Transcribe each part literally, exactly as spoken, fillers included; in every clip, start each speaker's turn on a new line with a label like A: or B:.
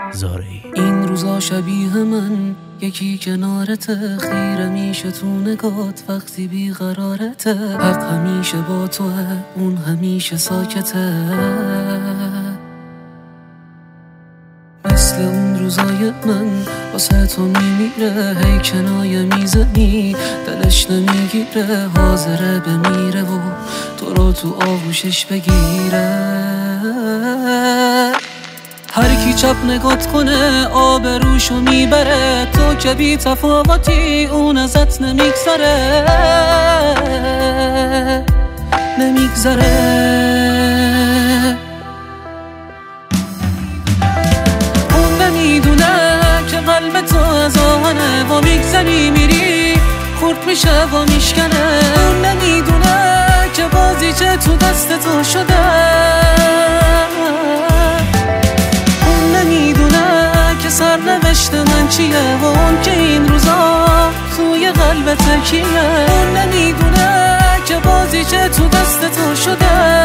A: زارعی.
B: این روزا شبیه من یکی کنارته، خیره میشه تو نگات وقتی بیقرارته. حق همیشه با توه، اون همیشه ساکته. مثل اون روزای من واسه تو میمیره، هی کنایه میزنی دلش نمیگیره. حاضره بمیره و تو رو تو آغوشش بگیره. هر کی چپ نگات کنه آبروشو میبره، تو که بی تفاوتی اون ازت نمیگذره. نمیگذره اون نمیدونه که قلب تو از آهنه و میگذری میری خورد میشه و میشکنه. اون نمیدونه که بازی چه تو دست تو شده. سرنوشت من چیه و اون که این روزا توی قلبت کیه. اون نمیدونه که بازی چه تو دست تو شده.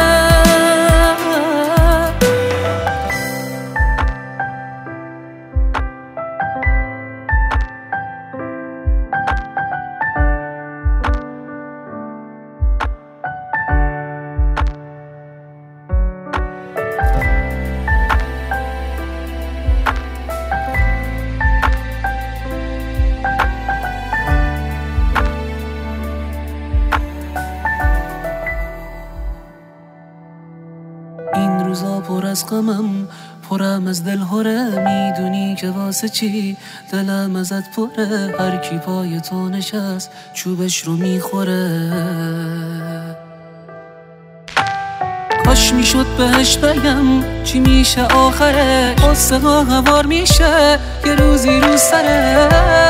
B: این روزا پر از غمم، پرم از دل هره. میدونی که واسه چی دلم ازت پره. هر کی پای تو نشست چوبش رو میخوره. کاش میشد بهش بگم چی میشه آخره. قصه ها هوار میشه یه روزی رو سره.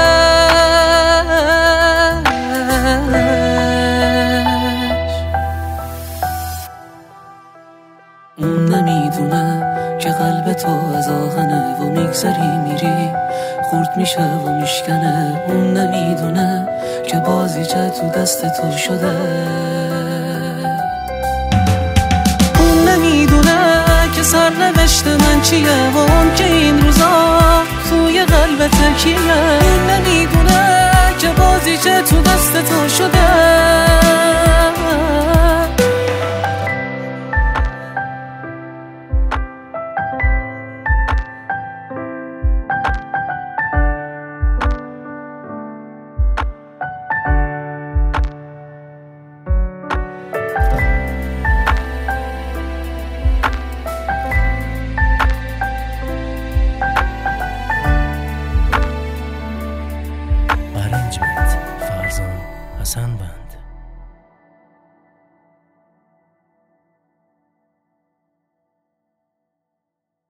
B: اون نمیدونه که قلب تو از آهنه و میگذری میری خورد میشه و میشکنه. اون نمیدونه که بازی چه تو دست تو شده. اون نمیدونه که سرنوشت من چیه و اون که این روزا توی قلبت کیه. اون نمیدونه که بازی چه تو دست تو شده.
A: Arrangement فرزان حسن بند.